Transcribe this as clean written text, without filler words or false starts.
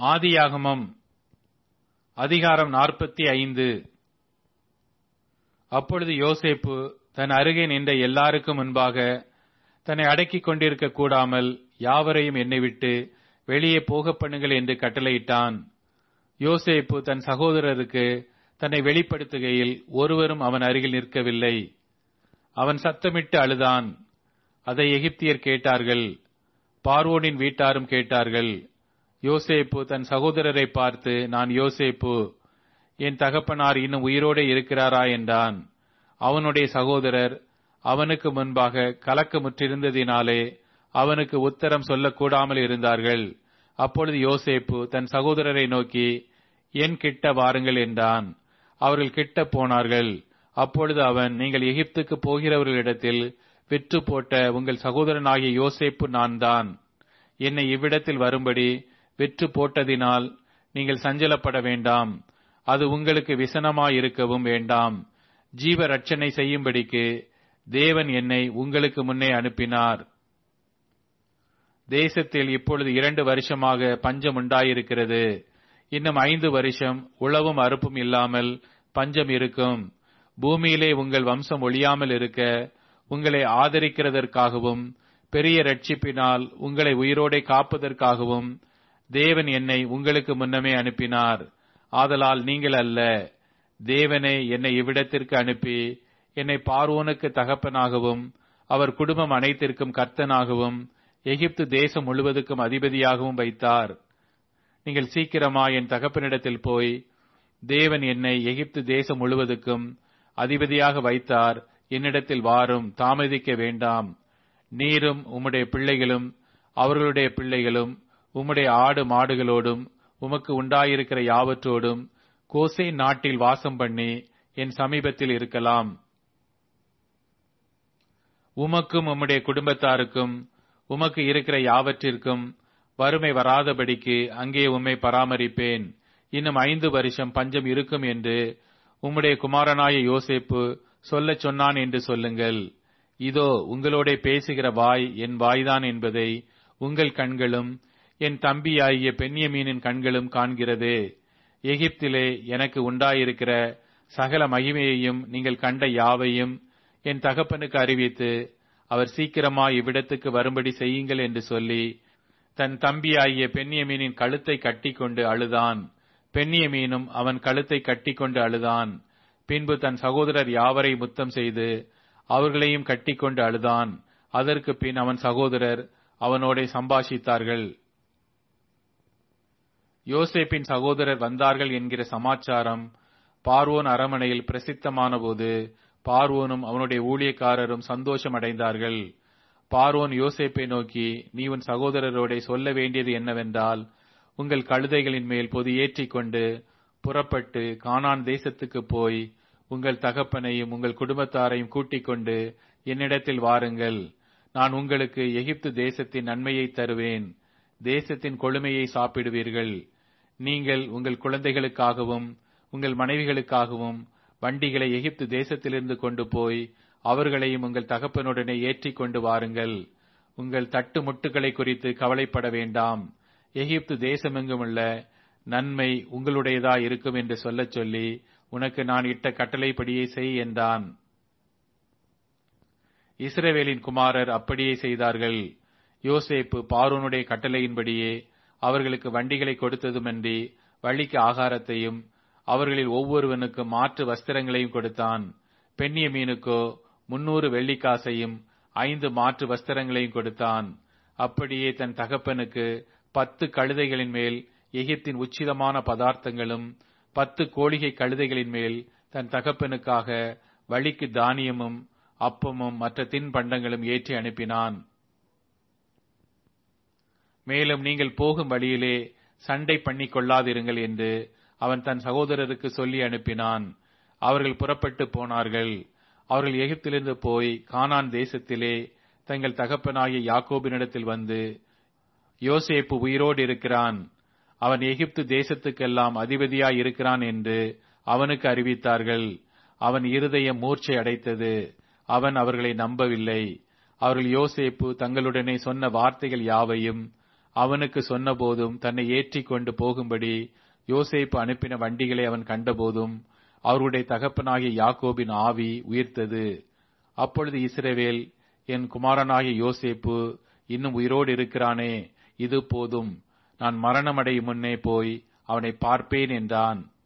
ஆதியாகமம் அதிகாரம் 45. அப்பொழுது யோசேப்பு தன் அருகே நின்ற எல்லாருக்கும் முன்பாக தன்னை அடக்கிக் கொண்டிருக்க கூடாமல் யாவரையும் என்னை விட்டு வெளியே போக பண்ணுங்கள் என்று கட்டளையிட்டான். யோசேப்பு தன் சகோதரருக்கு தன்னை வெளிப்படுத்துகையில் ஒருவரும் அவன் அருகில் நிற்கவில்லை. அவன் சத்தமிட்டு அழுதான். அதை எகிப்தியர் கேட்டார்கள், பார்வோனின் வீட்டாரும் கேட்டார்கள். யோசேப்பு தன் சகோதரரை பார்த்து, நான் யோசேப்பு, என் தகப்பனார் இன்னும் உயிரோடு இருக்கிறாரா என்றான். அவனுடைய சகோதரர் அவனுக்கு முன்பாக கலக்கமுற்றிருந்ததினாலே அவனுக்கு உத்தரம் சொல்லக்கூடாமல் இருந்தார்கள். அப்பொழுது யோசேப்பு தன் சகோதரரை நோக்கி, என் கிட்ட வாருங்கள் என்றான். அவர்கள் கிட்ட போனார்கள். அப்பொழுது அவன், நீங்கள் எகிப்துக்கு போகிறவர்களிடத்தில் விற்று போட்ட உங்கள் சகோதரனாகிய யோசேப்பு நான் தான். என்னை இவ்விடத்தில் வரும்படி விற்று போட்டதினால் நீங்கள் சஞ்சலப்பட வேண்டாம். அது உங்களுக்கு விசனமாயிருக்கவும் வேண்டாம். ஜீவ ரட்சணை செய்யும்படிக்கு தேவன் என்னை உங்களுக்கு முன்னே அனுப்பினார். தேசத்தில் இப்பொழுது 2 வருஷமாக பஞ்சம் உண்டாயிருக்கிறது. இன்னும் 5 வருஷம் உழவும் அறுப்பும் இல்லாமல் பஞ்சம் இருக்கும். பூமியிலே உங்கள் வம்சம் ஒழியாமல் இருக்க உங்களை ஆதரிக்கிறதற்காகவும் பெரிய ரட்சிப்பினால் உங்களை உயிரோடே காப்பதற்காகவும் தேவன் என்னை உங்களுக்கு முன்னமே அனுப்பினார். ஆதலால் நீங்கள் அல்ல, தேவனே என்னை இவ்விடத்திற்கு அனுப்பி என்னை பார்வோனுக்கு தகப்பனாகவும் அவர் குடும்பம் அனைத்திற்கும் கர்த்தனாகவும் எகிப்து தேசம் முழுவதுக்கும் அதிபதியாகவும் வைத்தார். நீங்கள் சீக்கிரமா என் தகப்பனிடத்தில் போய், தேவன் என்னை எகிப்து தேசம் முழுவதுக்கும் அதிபதியாக வைத்தார், என்னிடத்தில் வாரும், தாமதிக்க வேண்டாம். நீரும் உம்முடைய பிள்ளைகளும் அவர்களுடைய பிள்ளைகளும் உம்முடைய ஆடு மாடுகளோடும் உமக்கு உண்டாயிருக்கிற யாவற்றோடும் கோசேன் நாட்டில் வாசம் பண்ணி என் சமீபத்தில் இருக்கலாம். உமக்கும் உம்முடைய குடும்பத்தாருக்கும் உமக்கு இருக்கிற யாவற்றிற்கும் வறுமை வராதபடிக்கு அங்கே உம்மை பராமரிப்பேன். இன்னும் 5 வருஷம் பஞ்சம் இருக்கும் என்று உம்முடைய குமாரனாய யோசேப்பு சொல்லச் சொன்னான் என்று சொல்லுங்கள். இதோ உங்களோட பேசுகிற வாய் என் வாய்தான் என்பதை உங்கள் கண்களும் என் தம்பியாகிய பென்யமீனின் கண்களும் காண்கிறது. எகிப்திலே எனக்கு உண்டாயிருக்கிற சகல மகிமையையும் நீங்கள் கண்ட யாவையும் என் தகப்பனுக்கு அறிவித்து அவர் சீக்கிரமா இவ்விடத்துக்கு வரும்படி செய்யுங்கள் என்று சொல்லி தன் தம்பியாகிய பென்யமீனின் கழுத்தை கட்டிக்கொண்டு அழுதான். பென்யமீனும் அவன் கழுத்தை கட்டிக்கொண்டு அழுதான். பின்பு தன் சகோதரர் யாவரை முத்தம் செய்து அவர்களையும் கட்டிக்கொண்டு அழுதான். அதற்கு பின் அவன் சகோதரர் அவனோட சம்பாஷித்தார்கள். யோசேப்பின் சகோதரர் வந்தார்கள் என்கிற சமாச்சாரம் பார்வோன் அரமனையில் பிரசித்தமான போது பார்வோனும் அவனுடைய ஊழியக்காரரும் சந்தோஷம் அடைந்தார்கள். பார்வோன் யோசேப்பை நோக்கி, நீ உன் சகோதரரோட சொல்ல வேண்டியது என்னவென்றால், உங்கள் கழுதைகளின் மேல் பொதி ஏற்றிக்கொண்டு புறப்பட்டு கானான் தேசத்துக்கு போய் உங்கள் தகப்பனையும் உங்கள் குடும்பத்தாரையும் கூட்டிக் கொண்டு என்னிடத்தில் வாருங்கள். நான் உங்களுக்கு எகிப்து தேசத்தின் நன்மையை தருவேன். தேசத்தின் கொழுமையை சாப்பிடுவீர்கள். நீங்கள் உங்கள் குழந்தைகளுக்காகவும் உங்கள் மனைவிகளுக்காகவும் வண்டிகளை எகிப்து தேசத்திலிருந்து கொண்டு போய் அவர்களையும் உங்கள் தகப்பனுடனே ஏற்றிக் கொண்டு வாருங்கள். உங்கள் தட்டு முட்டுகளை குறித்து கவலைப்பட வேண்டாம். எகிப்து தேசமெங்குமுள்ள நன்மை உங்களுடையதா இருக்கும் என்று சொல்லச் சொல்லி உனக்கு நான் இட்ட கட்டளைப்படியே செய் என்றான். இஸ்ரவேலின் குமாரர் அப்படியே செய்தார்கள். யோசேப்பு பார்வோனுடைய கட்டளையின்படியே அவர்களுக்கு வண்டிகளை கொடுத்ததுமன்றி வழிக்கு ஆகாரத்தையும் அவர்களில் ஒவ்வொருவனுக்கு மாற்று வஸ்திரங்களையும் கொடுத்தான். பென்யமீனுக்கோ 300 வெள்ளிக்காசையும் 5 மாற்று வஸ்திரங்களையும் கொடுத்தான். அப்படியே தன் தகப்பனுக்கு 10 கழுதைகளின் மேல் எகிப்தின் உச்சிதமான பதார்த்தங்களும் 10 கோழிகை கழுதைகளின் மேல் தன் தகப்பனுக்காக வழிக்கு தானியமும் அப்பமும் மற்ற தின்பண்டங்களும் ஏற்றி அனுப்பினான். மேலும் நீங்கள் போகும் வழியிலே சண்டை பண்ணிக் கொள்ளாதிருங்கள் என்று அவன் தன் சகோதரருக்கு சொல்லி அனுப்பினான். அவர்கள் புறப்பட்டு போனார்கள். அவர்கள் எகிப்திலிருந்து போய் கானான் தேசத்திலே தங்கள் தகப்பனாகிய யாக்கோபினிடத்தில் வந்து, யோசேப்பு உயிரோடு இருக்கிறான், அவன் எகிப்து தேசத்துக்கெல்லாம் அதிபதியாய் இருக்கிறான் என்று அவனுக்கு அறிவித்தார்கள். அவன் இருதயம் மூர்ச்சை அடைத்தது. அவன் அவர்களை நம்பவில்லை. அவர்கள் யோசேப்பு தங்களுடனே சொன்ன வார்த்தைகள் யாவையும் அவனுக்கு சொன்னபோதும் தன்னை ஏற்றிக் கொண்டு போகும்படி யோசேப்பு அனுப்பின வண்டிகளை அவன் கண்டபோதும் அவருடைய தகப்பனாகிய யாக்கோபின் ஆவி உயிர்த்தது. அப்பொழுது இஸ்ரவேல், என் குமாரனாகிய யோசேப்பு இன்னும் உயிரோடு இருக்கிறானே, இது போதும், நான் மரணமடையும் முன்னே போய் அவனை பார்ப்பேன் என்றான்.